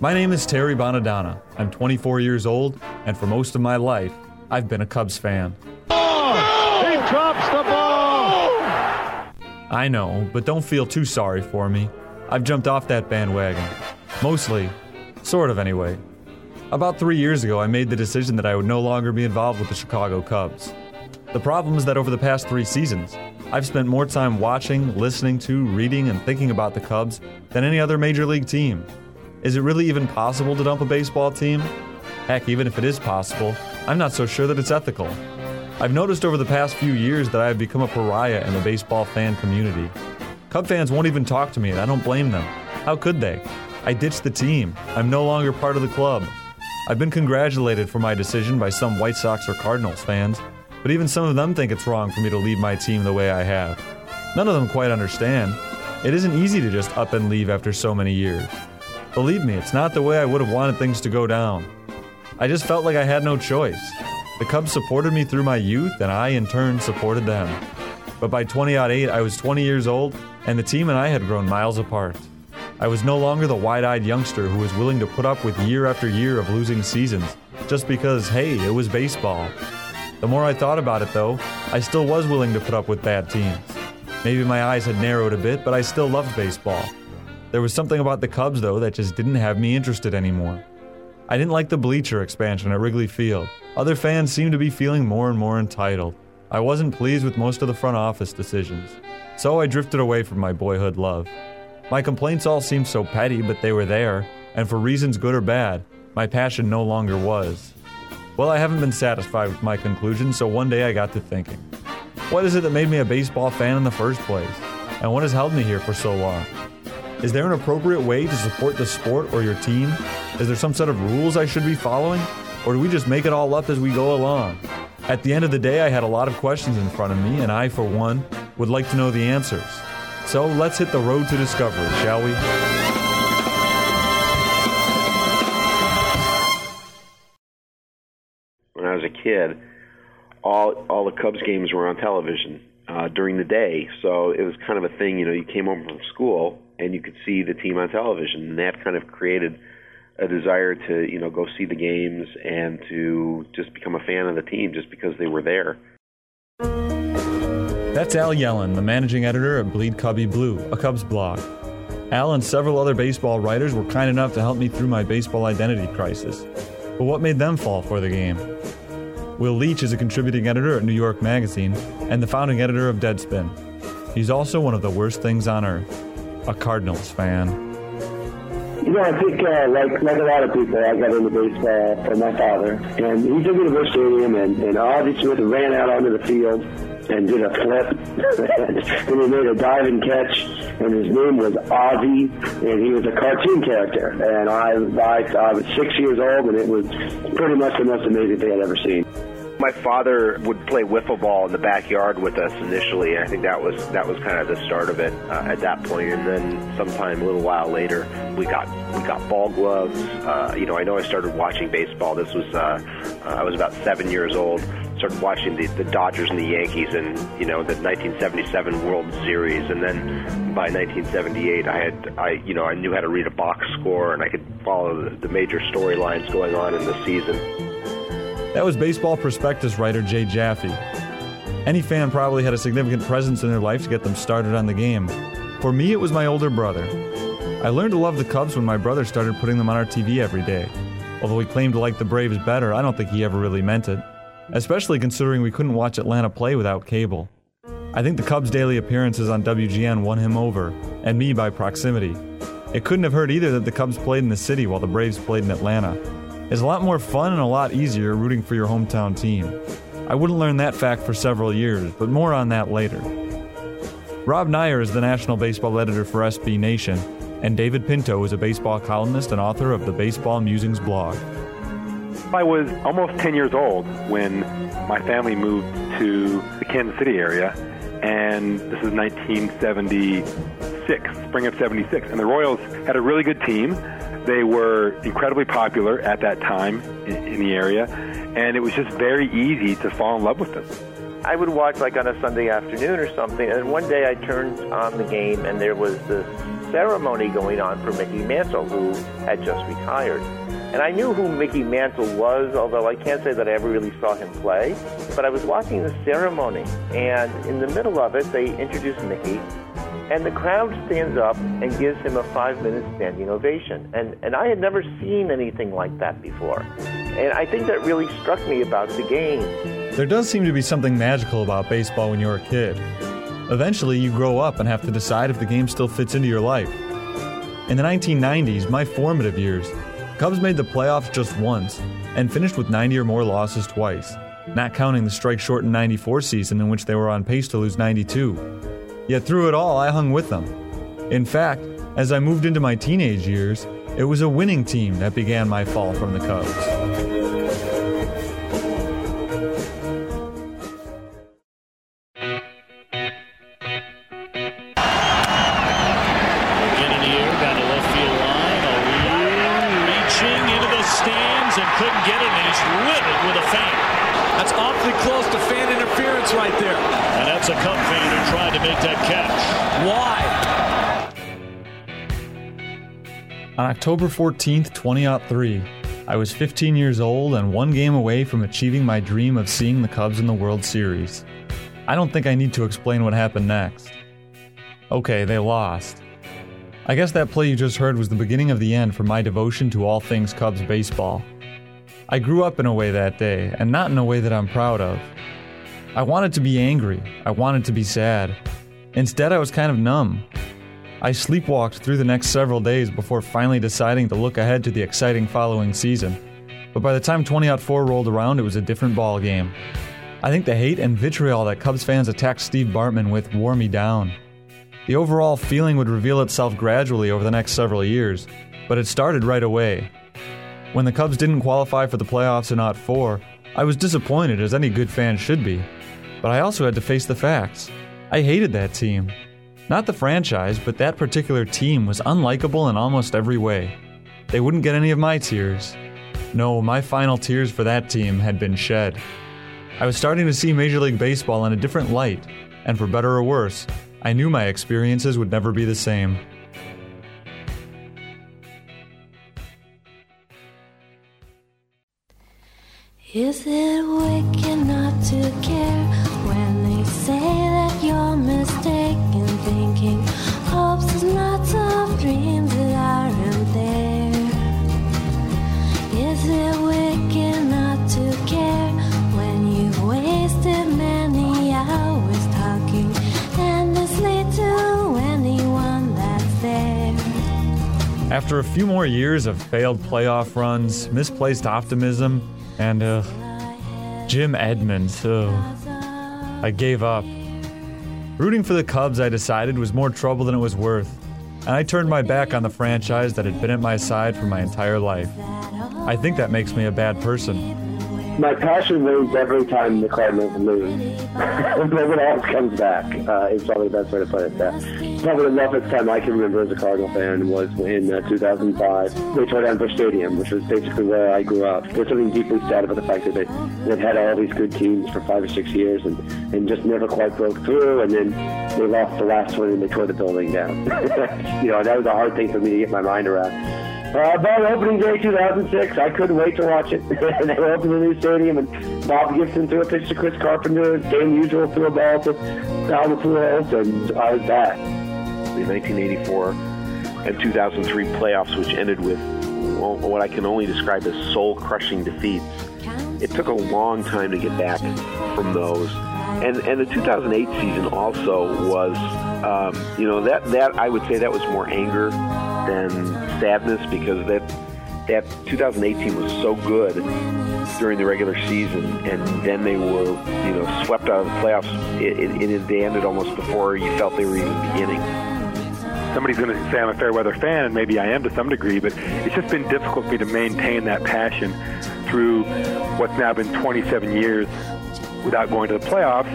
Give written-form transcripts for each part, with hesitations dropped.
My name is Terry Bonadonna. I'm 24 years old, and for most of my life, I've been a Cubs fan. Oh, he drops the ball! I know, but don't feel too sorry for me. I've jumped off that bandwagon. Mostly. Sort of, anyway. About 3 years ago, I made the decision that I would no longer be involved with the Chicago Cubs. The problem is that over the past 3 seasons, I've spent more time watching, listening to, reading, and thinking about the Cubs than any other major league team. Is it really even possible to dump a baseball team? Heck, even if it is possible, I'm not so sure that it's ethical. I've noticed over the past few years that I have become a pariah in the baseball fan community. Cub fans won't even talk to me, and I don't blame them. How could they? I ditched the team. I'm no longer part of the club. I've been congratulated for my decision by some White Sox or Cardinals fans, but even some of them think it's wrong for me to leave my team the way I have. None of them quite understand. It isn't easy to just up and leave after so many years. Believe me, it's not the way I would have wanted things to go down. I just felt like I had no choice. The Cubs supported me through my youth, and I, in turn, supported them. But by 2008, I was 20 years old, and the team and I had grown miles apart. I was no longer the wide-eyed youngster who was willing to put up with year after year of losing seasons, just because, hey, it was baseball. The more I thought about it, though, I still was willing to put up with bad teams. Maybe my eyes had narrowed a bit, but I still loved baseball. There was something about the Cubs, though, that just didn't have me interested anymore. I didn't like the bleacher expansion at Wrigley Field. Other fans seemed to be feeling more and more entitled. I wasn't pleased with most of the front office decisions. So I drifted away from my boyhood love. My complaints all seemed so petty, but they were there, and for reasons good or bad, my passion no longer was. Well, I haven't been satisfied with my conclusion, so one day I got to thinking. What is it that made me a baseball fan in the first place? And what has held me here for so long? Is there an appropriate way to support the sport or your team? Is there some set of rules I should be following? Or do we just make it all up as we go along? At the end of the day, I had a lot of questions in front of me, and I, for one, would like to know the answers. So let's hit the road to discovery, shall we? When I was a kid, all the Cubs games were on television during the day, so it was kind of a thing. You came home from school and you could see the team on television, and that kind of created a desire to go see the games and to just become a fan of the team just because they were there. That's Al Yellen, the managing editor of Bleed Cubby Blue, a Cubs blog. Al and several other baseball writers were kind enough to help me through my baseball identity crisis. But what made them fall for the game? Will Leach is a contributing editor at New York Magazine and the founding editor of Deadspin. He's also one of the worst things on earth, a Cardinals fan. I think like a lot of people, I got into baseball from my father. And he took me to the stadium, and Ozzie Smith ran out onto the field and did a flip. And he made a diving catch, and his name was Ozzie, and he was a cartoon character. And I was 6 years old, and it was pretty much the most amazing thing I'd ever seen. My father would play wiffle ball in the backyard with us initially. I think that was kind of the start of it at that point. And then sometime a little while later, we got ball gloves. I know I started watching baseball. This was I was about 7 years old. Started watching the Dodgers and the Yankees and the 1977 World Series. And then by 1978, I knew how to read a box score, and I could follow the major storylines going on in the season. That was Baseball Prospectus writer Jay Jaffe. Any fan probably had a significant presence in their life to get them started on the game. For me, it was my older brother. I learned to love the Cubs when my brother started putting them on our TV every day. Although he claimed to like the Braves better, I don't think he ever really meant it. Especially considering we couldn't watch Atlanta play without cable. I think the Cubs' daily appearances on WGN won him over, and me by proximity. It couldn't have hurt either that the Cubs played in the city while the Braves played in Atlanta. It's a lot more fun and a lot easier rooting for your hometown team. I wouldn't learn that fact for several years, but more on that later. Rob Neyer is the national baseball editor for SB Nation, and David Pinto is a baseball columnist and author of the Baseball Musings blog. I was almost 10 years old when my family moved to the Kansas City area, and this is 1976, spring of 76, and the Royals had a really good team. They were incredibly popular at that time in the area, and it was just very easy to fall in love with them. I would watch like on a Sunday afternoon or something, and one day I turned on the game and there was this ceremony going on for Mickey Mantle, who had just retired. And I knew who Mickey Mantle was, although I can't say that I ever really saw him play. But I was watching the ceremony, and in the middle of it, they introduced Mickey, and the crowd stands up and gives him a 5-minute standing ovation. And I had never seen anything like that before. And I think that really struck me about the game. There does seem to be something magical about baseball when you're a kid. Eventually, you grow up and have to decide if the game still fits into your life. In the 1990s, my formative years, Cubs made the playoffs just once and finished with 90 or more losses twice, not counting the strike-shortened 94 season in which they were on pace to lose 92. Yet through it all, I hung with them. In fact, as I moved into my teenage years, it was a winning team that began my fall from the Cubs. Couldn't get it, and he's riddled with a fan. That's awfully close to fan interference right there. And that's a Cub fan who tried to make that catch. Why? On October 14th, 2003, I was 15 years old and one game away from achieving my dream of seeing the Cubs in the World Series. I don't think I need to explain what happened next. Okay, they lost. I guess that play you just heard was the beginning of the end for my devotion to all things Cubs baseball. I grew up in a way that day, and not in a way that I'm proud of. I wanted to be angry. I wanted to be sad. Instead, I was kind of numb. I sleepwalked through the next several days before finally deciding to look ahead to the exciting following season. But by the time 2004 rolled around, it was a different ball game. I think the hate and vitriol that Cubs fans attacked Steve Bartman with wore me down. The overall feeling would reveal itself gradually over the next several years, but it started right away. When the Cubs didn't qualify for the playoffs in '04, I was disappointed, as any good fan should be. But I also had to face the facts. I hated that team. Not the franchise, but that particular team was unlikable in almost every way. They wouldn't get any of my tears. No, my final tears for that team had been shed. I was starting to see Major League Baseball in a different light, and for better or worse, I knew my experiences would never be the same. Is it wicked not to care when they say that you're mistaken, thinking hopes is lots of dreams that aren't there? Is it wicked not to care when you've wasted many hours talking endlessly to anyone that's there? After a few more years of failed playoff runs, misplaced optimism, and Jim Edmonds, I gave up. Rooting for the Cubs, I decided, was more trouble than it was worth, and I turned my back on the franchise that had been at my side for my entire life. I think that makes me a bad person. My passion wanes every time the Cardinals lose. When it all comes back, is probably the best way to put it. Probably the roughest time I can remember as a Cardinal fan was in 2005. They tore down Busch Stadium, which was basically where I grew up. There's something deeply sad about the fact that they'd had all these good teams for 5 or 6 years and just never quite broke through, and then they lost the last one and they tore the building down. That was a hard thing for me to get my mind around. But opening day 2006, I couldn't wait to watch it. They opened the new stadium, and Bob Gibson threw a pitch to Chris Carpenter. Dan Usual threw a ball to Albert Pujols, and I was back. The 1984 and 2003 playoffs, which ended with what I can only describe as soul-crushing defeats. It took a long time to get back from those. And the 2008 season also was, that I would say that was more anger than sadness, because that 2018 was so good during the regular season, and then they were swept out of the playoffs. They ended almost before you felt they were even beginning. Somebody's going to say I'm a fair weather fan, and maybe I am to some degree, but it's just been difficult for me to maintain that passion through what's now been 27 years without going to the playoffs.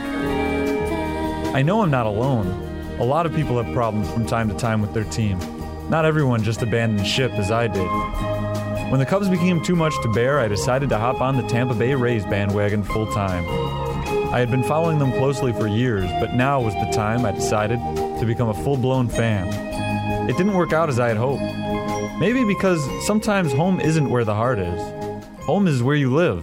I know I'm not alone. A lot of people have problems from time to time with their team. Not everyone just abandoned ship as I did. When the Cubs became too much to bear, I decided to hop on the Tampa Bay Rays bandwagon full time. I had been following them closely for years, but now was the time, I decided, to become a full-blown fan. It didn't work out as I had hoped. Maybe because sometimes home isn't where the heart is. Home is where you live.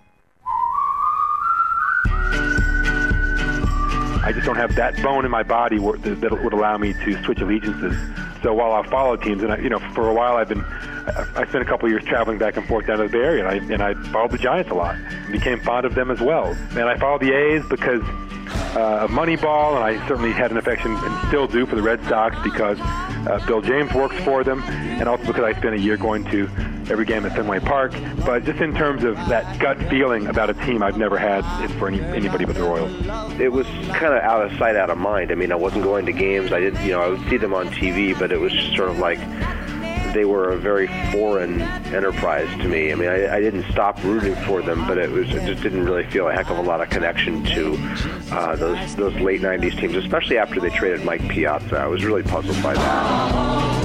I just don't have that bone in my body that would allow me to switch allegiances. So while I follow teams, and for a while I spent a couple of years traveling back and forth down to the Bay Area, and I followed the Giants a lot, and became fond of them as well. And I followed the A's because of Moneyball, and I certainly had an affection, and still do, for the Red Sox because Bill James works for them, and also because I spent a year going to every game at Fenway Park. But just in terms of that gut feeling about a team, I've never had it for anybody but the Royals. It was kind of out of sight, out of mind. I mean, I wasn't going to games. I didn't, I would see them on TV, but it was just sort of like they were a very foreign enterprise to me. I mean, I didn't stop rooting for them, but it just didn't really feel a heck of a lot of connection to those late 90s teams, especially after they traded Mike Piazza. I was really puzzled by that.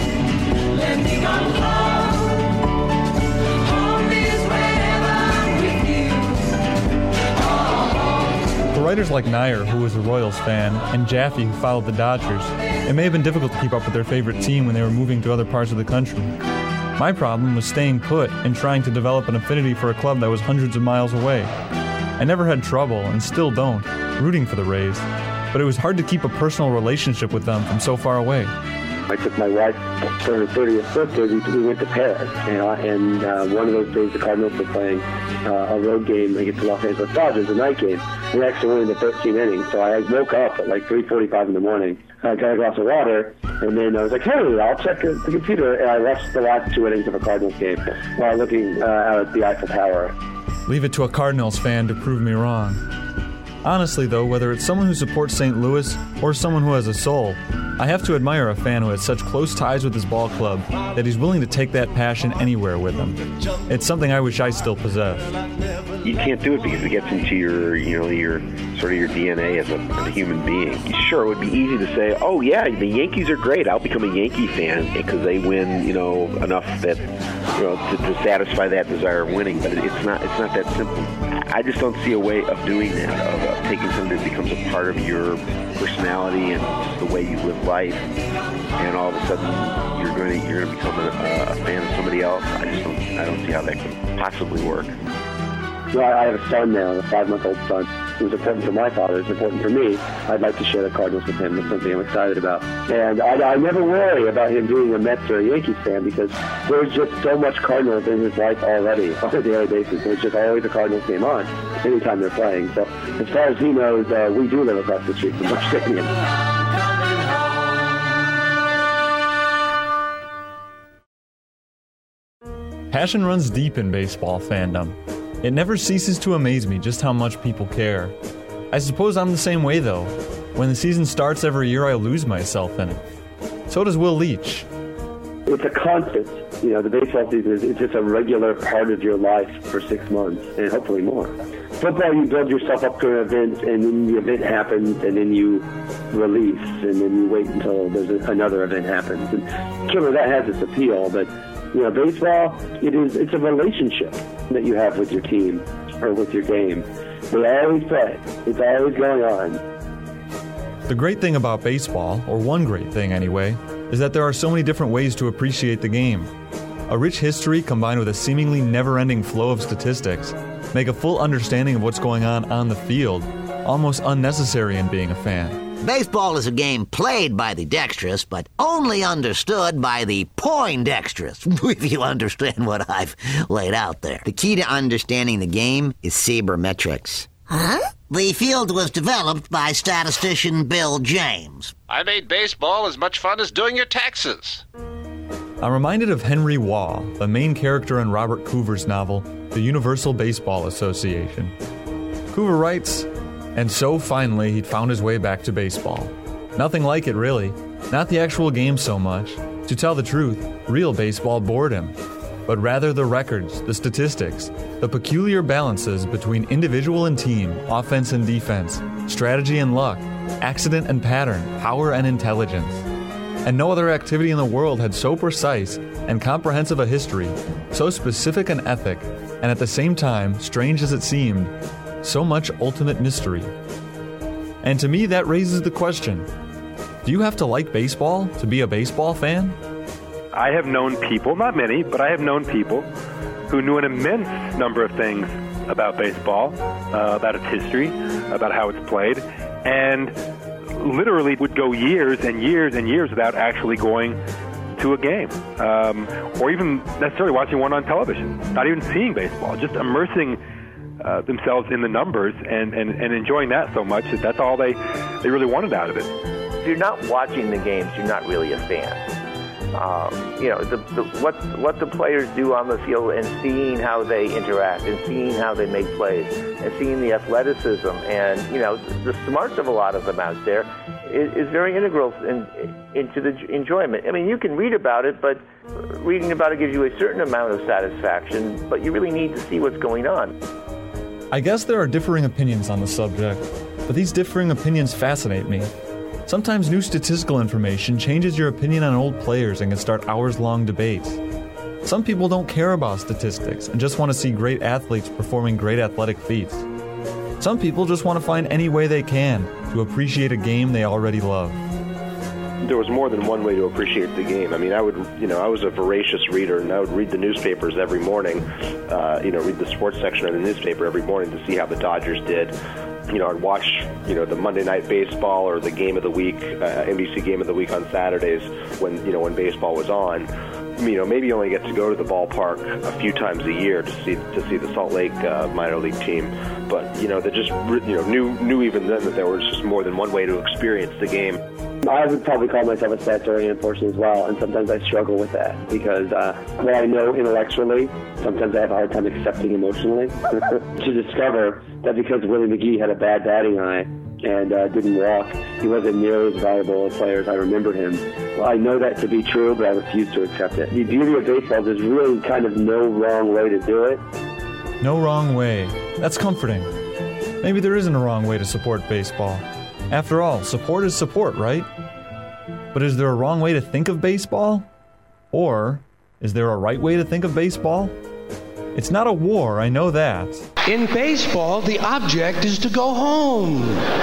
For writers like Nyer, who was a Royals fan, and Jaffe, who followed the Dodgers, it may have been difficult to keep up with their favorite team when they were moving to other parts of the country. My problem was staying put and trying to develop an affinity for a club that was hundreds of miles away. I never had trouble, and still don't, rooting for the Rays, but it was hard to keep a personal relationship with them from so far away. I took my wife for her 30th birthday. We went to Paris, and one of those days the Cardinals were playing a road game against the Los Angeles Dodgers, a night game. We actually went into 13 innings, so I woke up at like 3:45 in the morning. I got a glass of water, and then I was like, hey, I'll check the computer, and I watched the last 2 innings of a Cardinals game while looking out at the Eiffel Tower. Leave it to a Cardinals fan to prove me wrong. Honestly, though, whether it's someone who supports St. Louis or someone who has a soul, I have to admire a fan who has such close ties with his ball club that he's willing to take that passion anywhere with him. It's something I wish I still possessed. You can't do it because it gets into your sort of your DNA as a human being. Sure, it would be easy to say, oh yeah, the Yankees are great. I'll become a Yankee fan because they win, enough that, to satisfy that desire of winning. But it's not that simple. I just don't see a way of doing that, of taking something that becomes a part of your personality and just the way you live life, and all of a sudden you're going to become a fan of somebody else. I don't see how that can possibly work. Well, I have a son now, a 5-month-old son. It was important for my father. It's important for me. I'd like to share the Cardinals with him. It's something I'm excited about. And I never worry about him being a Mets or a Yankees fan because there's just so much Cardinals in his life already on a daily basis. There's just always a Cardinals game on anytime they're playing. So as far as he knows, we do live across the street from Busch Stadium. Passion runs deep in baseball fandom. It never ceases to amaze me just how much people care. I suppose I'm the same way, though. When the season starts every year, I lose myself in it. So does Will Leach. It's a constant. The baseball season is just a regular part of your life for 6 months, and hopefully more. Football, you build yourself up to an event, and then the event happens, and then you release, and then you wait until another event happens. And sure, that has its appeal, but baseball, it's a relationship that you have with your team or with your game. They always play. It's always going on. The great thing about baseball, or one great thing anyway, is that there are so many different ways to appreciate the game. A rich history combined with a seemingly never-ending flow of statistics make a full understanding of what's going on the field almost unnecessary in being a fan. Baseball is a game played by the dexterous, but only understood by the poindexterous, if you understand what I've laid out there. The key to understanding the game is sabermetrics. Huh? The field was developed by statistician Bill James. I made baseball as much fun as doing your taxes. I'm reminded of Henry Waugh, the main character in Robert Coover's novel, The Universal Baseball Association. Coover writes, and so finally he'd found his way back to baseball. Nothing like it, really. Not the actual game so much. To tell the truth, real baseball bored him. But rather the records, the statistics, the peculiar balances between individual and team, offense and defense, strategy and luck, accident and pattern, power and intelligence. And no other activity in the world had so precise and comprehensive a history, so specific an ethic, and at the same time, strange as it seemed, so much ultimate mystery. And to me, that raises the question, do you have to like baseball to be a baseball fan? I have known people, not many, but I have known people who knew an immense number of things about baseball, about its history, about how it's played, and literally would go years and years and years without actually going to a game, or even necessarily watching one on television, not even seeing baseball, just immersing themselves in the numbers and enjoying that so much that that's all they really wanted out of it. If you're not watching the games, you're not really a fan. What the players do on the field and seeing how they interact and seeing how they make plays and seeing the athleticism and, the smarts of a lot of them out there is very integral into the enjoyment. I mean, you can read about it, but reading about it gives you a certain amount of satisfaction, but you really need to see what's going on. I guess there are differing opinions on the subject, but these differing opinions fascinate me. Sometimes new statistical information changes your opinion on old players and can start hours-long debates. Some people don't care about statistics and just want to see great athletes performing great athletic feats. Some people just want to find any way they can to appreciate a game they already love. There was more than one way to appreciate the game. I mean, I was a voracious reader, and I would read the newspapers every morning, read the sports section of the newspaper every morning to see how the Dodgers did. I'd watch, the Monday Night Baseball or the Game of the Week, NBC Game of the Week on Saturdays when baseball was on. Maybe you only get to go to the ballpark a few times a year to see the Salt Lake minor league team. But, they just, knew even then that there was just more than one way to experience the game. I would probably call myself a stats-oriented person as well, and sometimes I struggle with that because what I know intellectually, sometimes I have a hard time accepting emotionally. To discover that because Willie McGee had a bad batting eye and didn't walk, he wasn't nearly as valuable a player as I remembered him. Well, I know that to be true, but I refuse to accept it. The beauty of baseball, there's really kind of no wrong way to do it. No wrong way. That's comforting. Maybe there isn't a wrong way to support baseball. After all, support is support, right? But is there a wrong way to think of baseball? Or is there a right way to think of baseball? It's not a war, I know that. In baseball, the object is to go home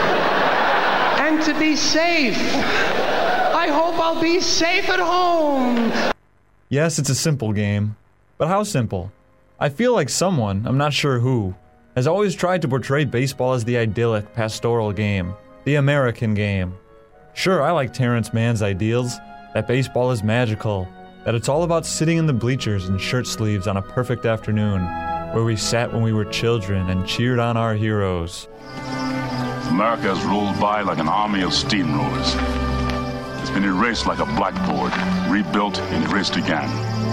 and to be safe. I hope I'll be safe at home. Yes, it's a simple game. But how simple? I feel like someone, I'm not sure who, has always tried to portray baseball as the idyllic, pastoral game. The American game. Sure, I like Terrence Mann's ideals, that baseball is magical, that it's all about sitting in the bleachers in shirt sleeves on a perfect afternoon, where we sat when we were children and cheered on our heroes. America has rolled by like an army of steamrollers. It's been erased like a blackboard, rebuilt and erased again.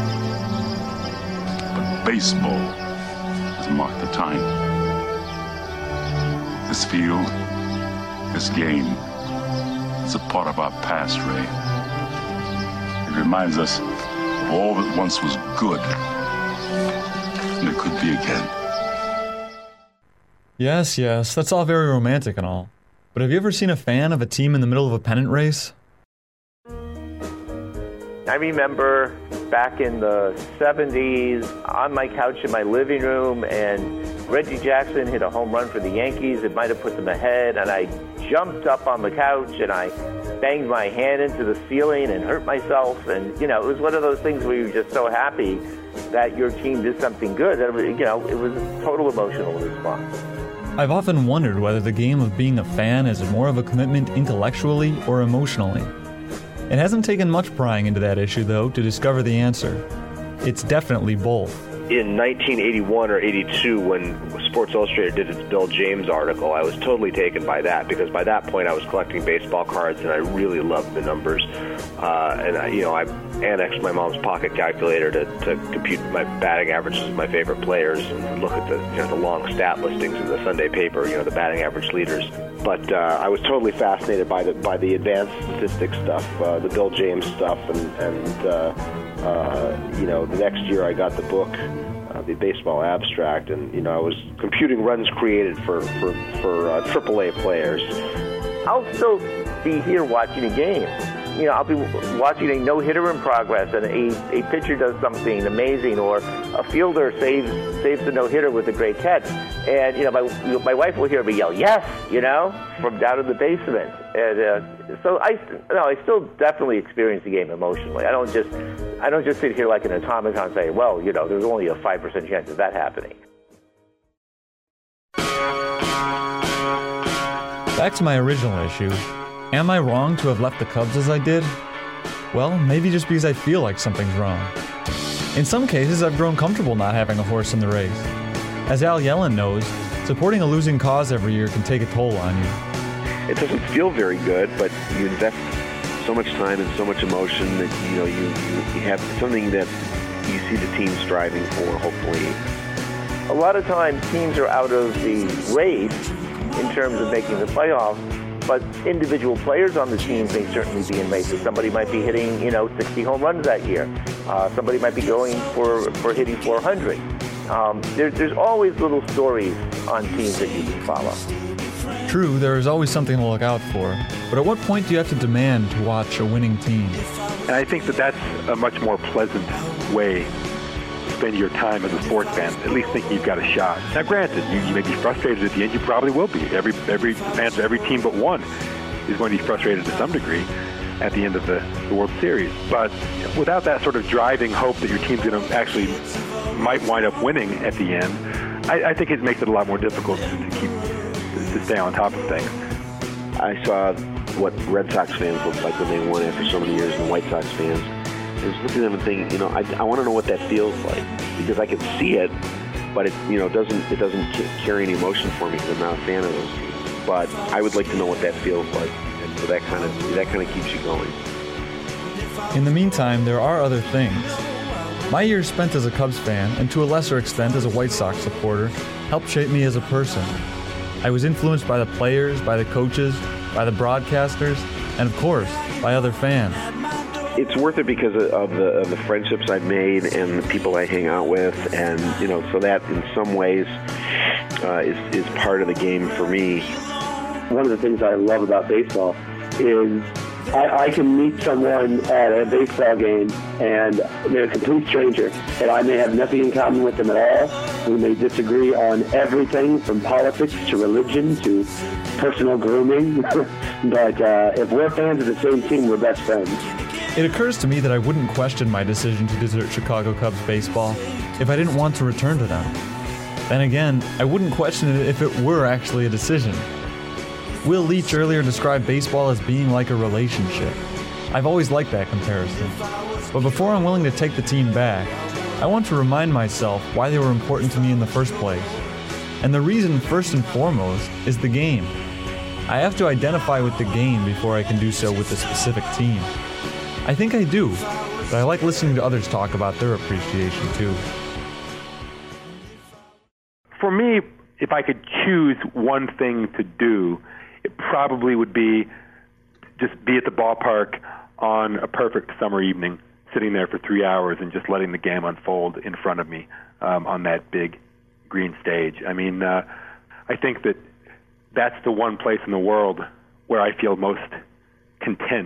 But baseball has marked the time. This field, this game, is a part of our past, Ray. It reminds us of all that once was good, and it could be again. Yes, that's all very romantic and all. But have you ever seen a fan of a team in the middle of a pennant race? I remember back in the 70s on my couch in my living room, and Reggie Jackson hit a home run for the Yankees. It might have put them ahead, and I jumped up on the couch and I banged my hand into the ceiling and hurt myself. And, it was one of those things where you were just so happy that your team did something good. That, it was a total emotional response. I've often wondered whether the game of being a fan is more of a commitment intellectually or emotionally. It hasn't taken much prying into that issue, though, to discover the answer. It's definitely both. In 1981 or 82, when Sports Illustrated did its Bill James article, I was totally taken by that because by that point I was collecting baseball cards and I really loved the numbers. And I annexed my mom's pocket calculator to compute my batting averages of my favorite players and look at the long stat listings in the Sunday paper, the batting average leaders. But I was totally fascinated by the advanced statistics stuff, the Bill James stuff, and the next year I got the book, the Baseball Abstract, and I was computing runs created for AAA players. I'll still be here watching a game, I'll be watching a no-hitter in progress, and a pitcher does something amazing, or a fielder saves the no-hitter with a great catch, and my wife will hear me yell yes, from down in the basement, and so I still definitely experience the game emotionally. I don't just sit here like an automaton and say, well, there's only a 5% chance of that happening. Back to my original issue. Am I wrong to have left the Cubs as I did? Well, maybe just because I feel like something's wrong. In some cases, I've grown comfortable not having a horse in the race. As Al Yellen knows, supporting a losing cause every year can take a toll on you. It doesn't feel very good, but you invest so much time and so much emotion that you have something that you see the team striving for, hopefully. A lot of times teams are out of the race in terms of making the playoffs, but individual players on the team may certainly be in races. Somebody might be hitting 60 home runs that year. Somebody might be going for hitting 400. There's always little stories on teams that you can follow. True, there is always something to look out for, but at what point do you have to demand to watch a winning team? And I think that's a much more pleasant way to spend your time as a sports fan, at least thinking you've got a shot. Now granted, you may be frustrated at the end, you probably will be. Every fans of every team but one is going to be frustrated to some degree at the end of the World Series. But without that sort of driving hope that your team's going to actually might wind up winning at the end, I think it makes it a lot more difficult to stay on top of things. I saw what Red Sox fans looked like when they won after so many years, and the White Sox fans. I was looking at them and thinking, I want to know what that feels like, because I can see it, but it doesn't carry any emotion for me because I'm not a fan of those teams. But I would like to know what that feels like, and so that kind of keeps you going. In the meantime, there are other things. My years spent as a Cubs fan, and to a lesser extent as a White Sox supporter, helped shape me as a person. I was influenced by the players, by the coaches, by the broadcasters, and of course, by other fans. It's worth it because of the friendships I've made and the people I hang out with, and so that in some ways is part of the game for me. One of the things I love about baseball is I can meet someone at a baseball game and they're a complete stranger, and I may have nothing in common with them at all. We may disagree on everything from politics to religion to personal grooming, but if we're fans of the same team, we're best friends. It occurs to me that I wouldn't question my decision to desert Chicago Cubs baseball if I didn't want to return to them. Then again, I wouldn't question it if it were actually a decision. Will Leach earlier described baseball as being like a relationship. I've always liked that comparison. But before I'm willing to take the team back, I want to remind myself why they were important to me in the first place. And the reason, first and foremost, is the game. I have to identify with the game before I can do so with a specific team. I think I do, but I like listening to others talk about their appreciation too. For me, if I could choose one thing to do, it probably would be just be at the ballpark on a perfect summer evening, sitting there for 3 hours and just letting the game unfold in front of me on that big green stage. I mean, I think that's the one place in the world where I feel most content.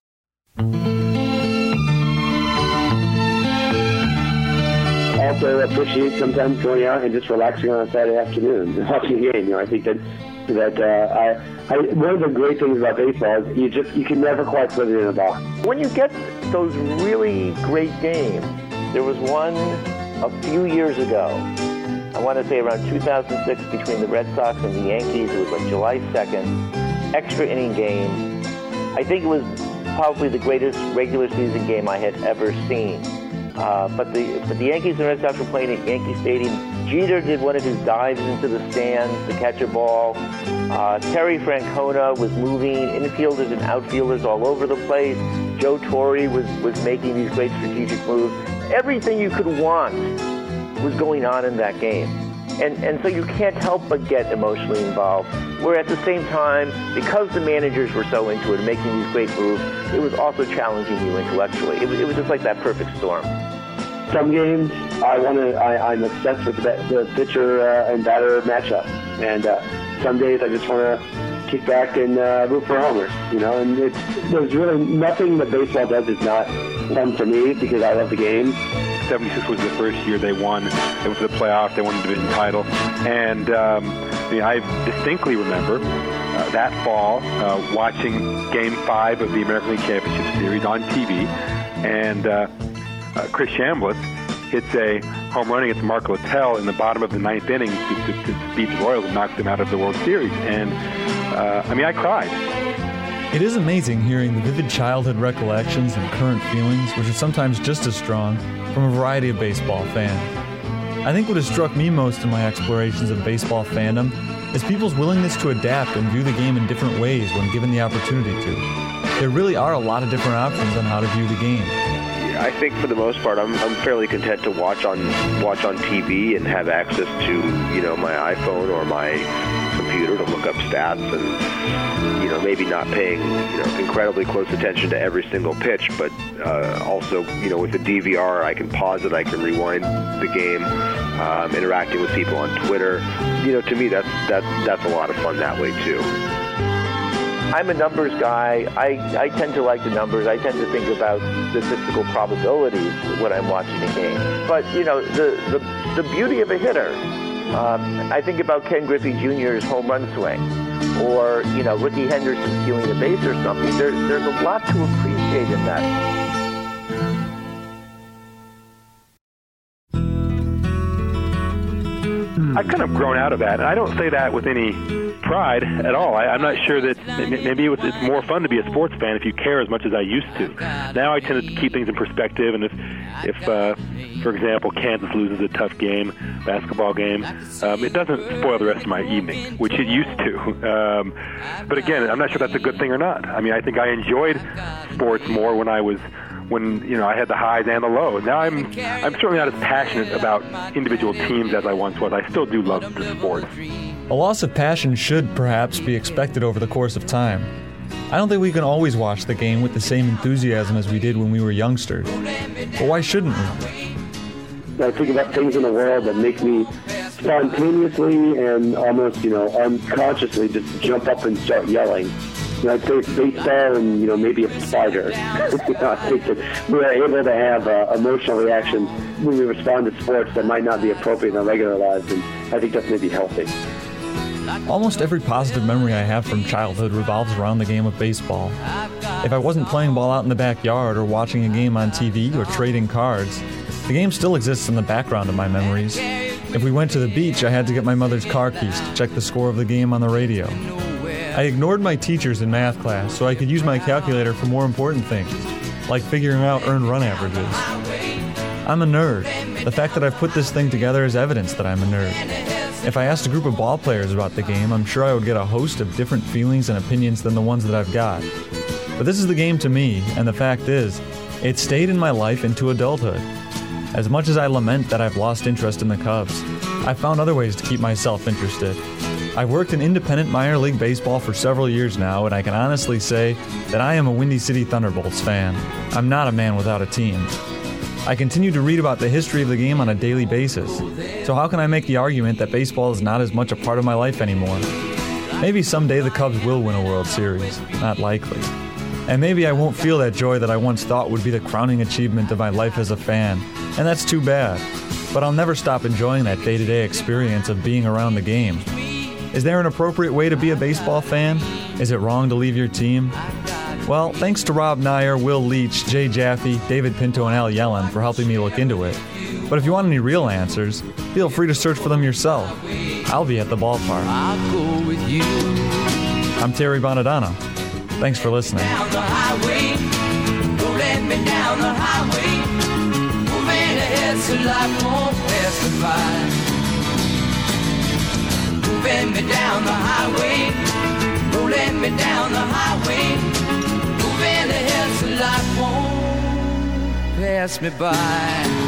Also appreciate sometimes going out and just relaxing on a Saturday afternoon and watching a game. I think that one of the great things about baseball is you can never quite put it in a box. When you get those really great games, there was one a few years ago, I want to say around 2006, between the Red Sox and the Yankees. It was like July 2nd, extra inning game. I think it was probably the greatest regular season game I had ever seen. But the Yankees and Red Sox were playing at Yankee Stadium. Jeter did one of his dives into the stands to catch a ball. Terry Francona was moving infielders and outfielders all over the place. Joe Torre was making these great strategic moves. Everything you could want was going on in that game. And so you can't help but get emotionally involved. Where at the same time, because the managers were so into it and making these great moves, it was also challenging you intellectually. It was just like that perfect storm. Some games, I'm obsessed with the pitcher and batter matchup. And some days I just want to kick back and root for homers, you know. And there's really nothing that baseball does is not fun for me because I love the game. 76 was the first year they won. They went to the playoffs. They won the division title. And I distinctly remember that fall watching Game 5 of the American League Championship Series on TV. And Chris Chambliss hits a home run against Mark Littell in the bottom of the ninth inning to beat the Royals and knock them out of the World Series. And, I cried. It is amazing hearing the vivid childhood recollections and current feelings, which are sometimes just as strong, from a variety of baseball fans. I think what has struck me most in my explorations of baseball fandom is people's willingness to adapt and view the game in different ways when given the opportunity to. There really are a lot of different options on how to view the game. I think for the most part, I'm fairly content to watch on TV and have access to, my iPhone or my computer to look up stats and, maybe not paying, incredibly close attention to every single pitch, but also, with the DVR, I can pause it, I can rewind the game, interacting with people on Twitter. To me, that's a lot of fun that way too. I'm a numbers guy. I tend to like the numbers. I tend to think about statistical probabilities when I'm watching a game. But, the beauty of a hitter, I think about Ken Griffey Jr.'s home run swing, or, Ricky Henderson stealing a base or something. There's a lot to appreciate in that. I've kind of grown out of that, and I don't say that with any pride at all. I'm not sure that maybe it's more fun to be a sports fan if you care as much as I used to. Now I tend to keep things in perspective, and if for example, Kansas loses a tough basketball game, it doesn't spoil the rest of my evening, which it used to. But again, I'm not sure that's a good thing or not. I think I enjoyed sports more when I had the highs and the lows. Now I'm certainly not as passionate about individual teams as I once was. I still do love the sport. A loss of passion should perhaps be expected over the course of time. I don't think we can always watch the game with the same enthusiasm as we did when we were youngsters. But why shouldn't we? I think about things in the world that make me spontaneously and almost, unconsciously just jump up and start yelling. I'd say it's baseball and, maybe a spider. I think that we are able to have emotional reactions when we respond to sports that might not be appropriate in our regular lives, and I think that's maybe healthy. Almost every positive memory I have from childhood revolves around the game of baseball. If I wasn't playing ball out in the backyard or watching a game on TV or trading cards, the game still exists in the background of my memories. If we went to the beach, I had to get my mother's car keys to check the score of the game on the radio. I ignored my teachers in math class so I could use my calculator for more important things, like figuring out earned run averages. I'm a nerd. The fact that I've put this thing together is evidence that I'm a nerd. If I asked a group of ball players about the game, I'm sure I would get a host of different feelings and opinions than the ones that I've got. But this is the game to me, and the fact is, it stayed in my life into adulthood. As much as I lament that I've lost interest in the Cubs, I've found other ways to keep myself interested. I've worked in independent minor league baseball for several years now, and I can honestly say that I am a Windy City Thunderbolts fan. I'm not a man without a team. I continue to read about the history of the game on a daily basis, so how can I make the argument that baseball is not as much a part of my life anymore? Maybe someday the Cubs will win a World Series, not likely. And maybe I won't feel that joy that I once thought would be the crowning achievement of my life as a fan, and that's too bad. But I'll never stop enjoying that day-to-day experience of being around the game. Is there an appropriate way to be a baseball fan? Is it wrong to leave your team? Well, thanks to Rob Nyer, Will Leach, Jay Jaffe, David Pinto, and Al Yellen for helping me look into it. But if you want any real answers, feel free to search for them yourself. I'll be at the ballpark. I'll go with you. I'm Terry Bonadonna. Thanks for listening. Down the highway, don't let me down the highway. Moving ahead so life won't pass me by. Moving me down the highway, rolling me down the highway, moving ahead so life won't pass me by.